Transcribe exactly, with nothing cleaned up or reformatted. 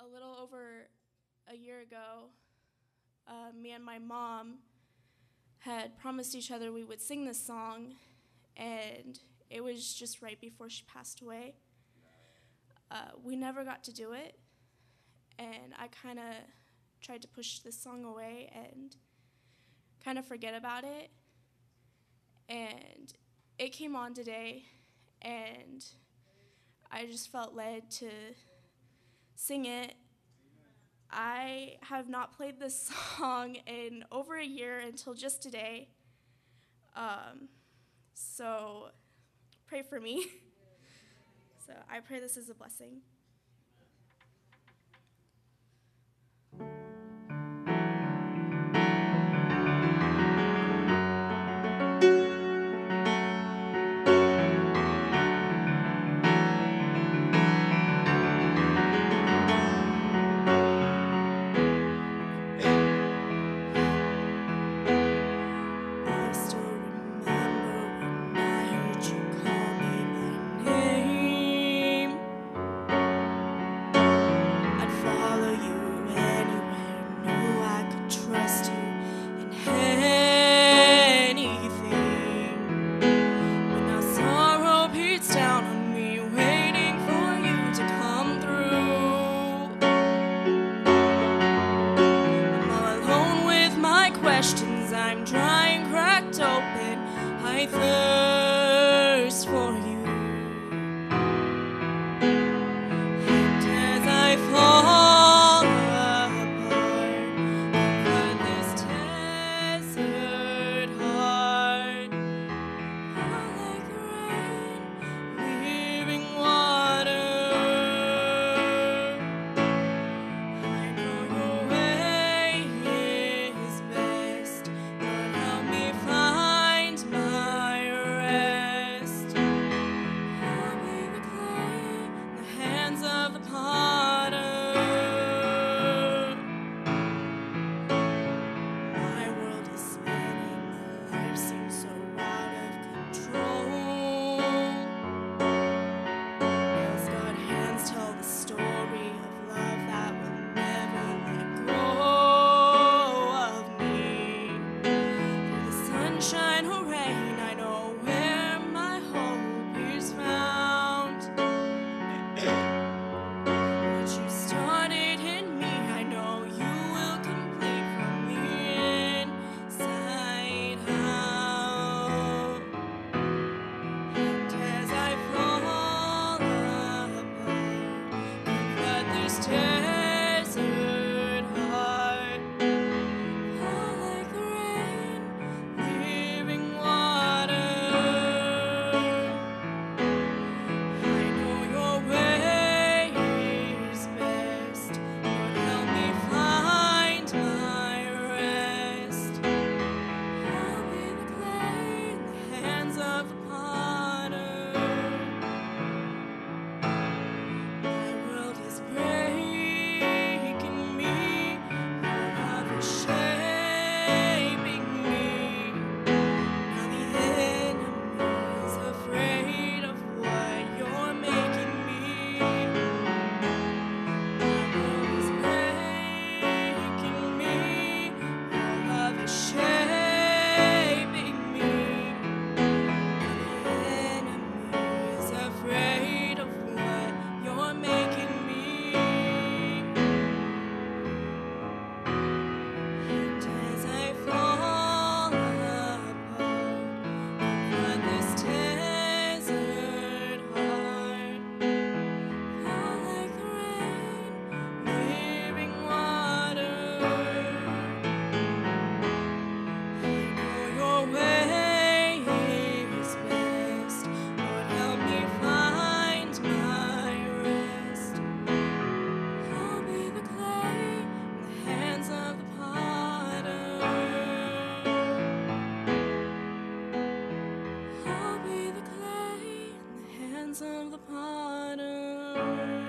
a little over a year ago, uh, me and my mom had promised each other we would sing this song, and it was just right before she passed away. Uh, we never got to do it, and I kind of tried to push this song away and kind of forget about it. And it came on today, and I just felt led to sing it. I have not played this song in over a year until just today. Um, so pray for me. So I pray this is a blessing. Questions, I'm dry and cracked open. I thirst for you. And as I fall apart from this desert heart, fall like the rain, living water. I know your way is best. Lord, help me find my rest. I'll be the clay in the hands of the potter. My world is spinning, my life seems so out of control. Nails God hands tell the story of love that will never let go of me. Through the sunshine or rain, I know where my hope is found. What you started in me, I know you will complete from the inside out. And as I fall apart, let this desert heart fall like the rain, living water. I know your way is best. Lord, help me find my rest. I'll be the clay in the hands of the potter. My world is breaking me. Your love is shaping me. Now the enemy is afraid of what you're making me. My world is breaking me. Your love is shaping me. Now the enemy is afraid of what you're making me. And as I fall apart from this desert heart, fall like the rain, living water. I know your way is best. Lord, help me find my rest. I'll be the clay in the hands of the potter. I'll be the clay in the hands of the potter.